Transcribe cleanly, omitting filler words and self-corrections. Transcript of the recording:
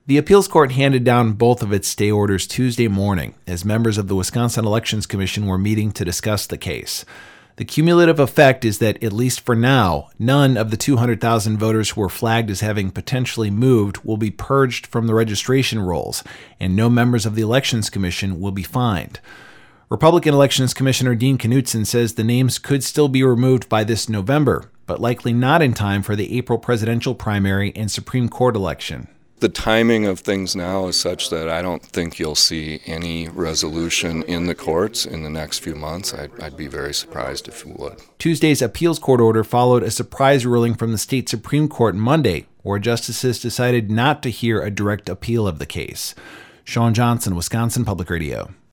The appeals court handed down both of its stay orders Tuesday morning as members of the Wisconsin Elections Commission were meeting to discuss the case. The cumulative effect is that, at least for now, none of the 200,000 voters who were flagged as having potentially moved will be purged from the registration rolls, and no members of the Elections Commission will be fined. Republican Elections Commissioner Dean Knutson says the names could still be removed by this November, but likely not in time for the April presidential primary and Supreme Court election. The timing of things now is such that I don't think you'll see any resolution in the courts in the next few months. I'd be very surprised if you would. Tuesday's appeals court order followed a surprise ruling from the state Supreme Court Monday, where justices decided not to hear a direct appeal of the case. Sean Johnson, Wisconsin Public Radio.